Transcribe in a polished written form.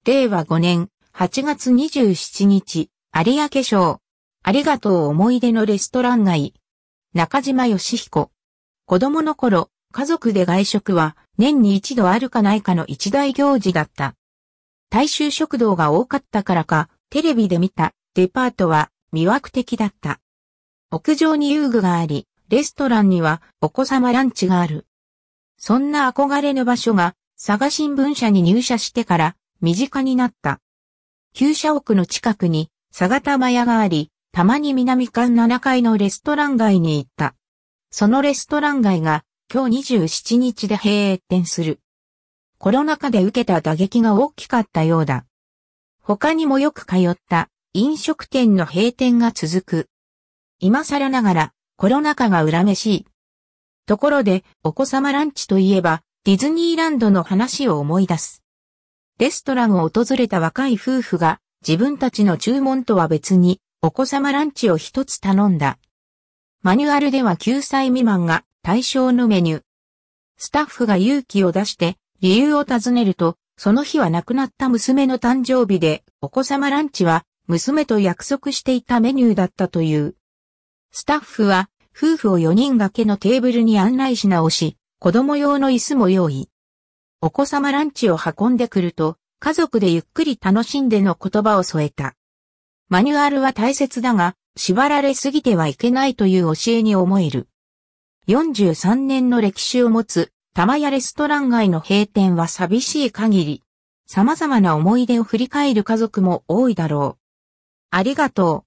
令和5年8月27日、有明賞。ありがとう思い出のレストラン街。中島義彦。子供の頃、家族で外食は年に一度あるかないかの一大行事だった。大衆食堂が多かったからか、テレビで見たデパートは魅惑的だった。屋上に遊具があり、レストランにはお子様ランチがある。そんな憧れの場所が佐賀新聞社に入社してから身近になった。厩舎屋の近くに佐賀玉屋があり、たまに南館7階のレストラン街に行った。そのレストラン街が今日27日で閉店する。コロナ禍で受けた打撃が大きかったようだ。他にもよく通った飲食店の閉店が続く。今更ながらコロナ禍が恨めしい。ところでお子様ランチといえばディズニーランドの話を思い出す。レストランを訪れた若い夫婦が自分たちの注文とは別にお子様ランチを一つ頼んだ。マニュアルでは9歳未満が対象のメニュー。スタッフが勇気を出して理由を尋ねると、その日は亡くなった娘の誕生日でお子様ランチは娘と約束していたメニューだったという。スタッフは夫婦を4人掛けのテーブルに案内し直し、子供用の椅子も用意。お子様ランチを運んでくると、家族でゆっくり楽しんでの言葉を添えた。マニュアルは大切だが、縛られすぎてはいけないという教えに思える。43年の歴史を持つ玉屋レストラン街の閉店は寂しい限り。様々な思い出を振り返る家族も多いだろう。ありがとう。